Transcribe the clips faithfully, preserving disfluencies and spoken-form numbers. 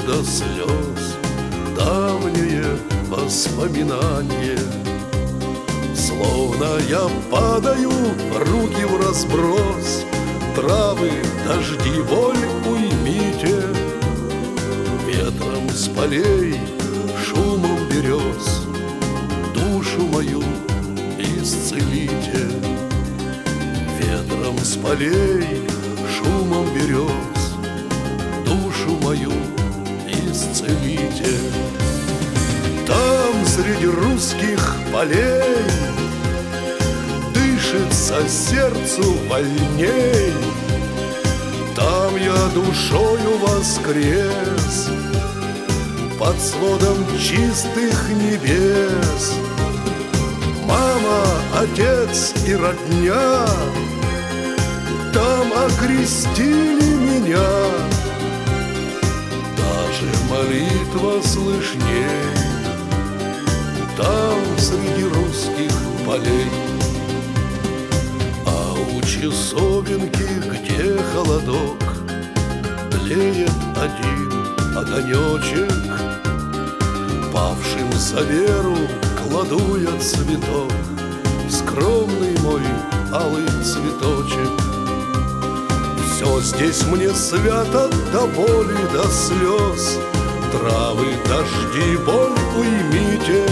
до слез давние воспоминания. Словно я падаю, руки в разброс, травы, дожди, боль уймите. Ветром с полей, шумом берез душу мою исцелите. Ветром с полей, шумом берез душу мою исцелите. Там среди русских полей дышится сердцу вольней. Там я душою воскрес под сводом чистых небес. Мама, отец и родня там окрестили меня. Даже молитва слышней там среди русских полей. А у часовенки, где холодок, тлеет один огонечек. Павшим за веру кладу я цветок, скромный мой алый цветочек. Все здесь мне свято до боли, до слез. Травы, дожди, боль уймите.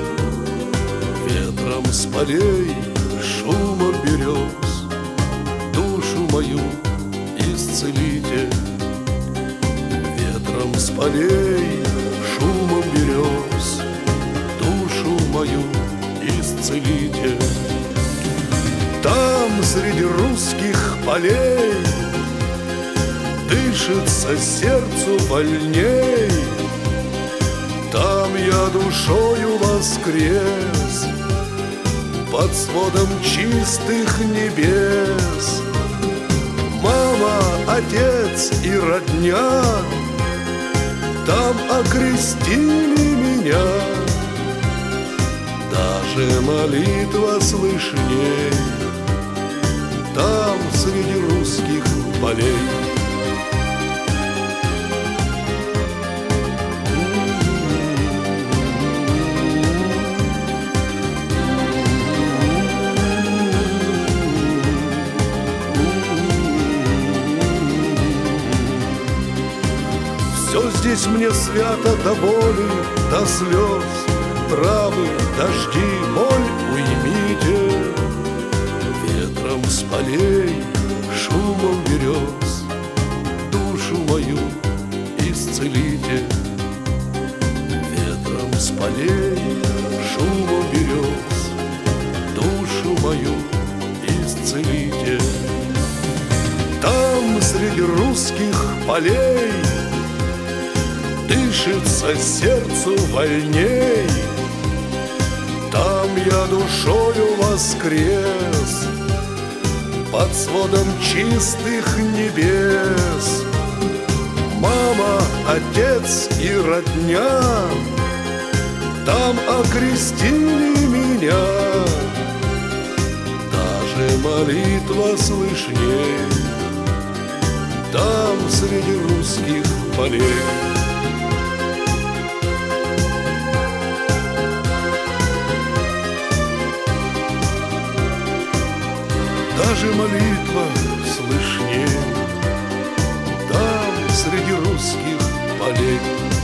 Ветром с полей, шумом берез душу мою исцелите. Ветром с полей, шумом берез душу мою исцелите. Там среди русских полей дышится сердцу вольней. Там я душою воскрес под сводом чистых небес. Мама, отец и родня там окрестили меня. Даже молитва слышней там среди русских полей. Все здесь мне свято до боли, до слез. Травы, дожди, боль уймите. Ветром с полей, шумом берез душу мою исцелите. Ветром с полей, шумом берез душу мою исцелите. Там среди русских полей дышится сердцу вольней. Там я душою воскрес под сводом чистых небес. Мама, отец и родня там окрестили меня. Даже молитва слышней там среди русских полей. Даже молитва слышней там среди русских полей.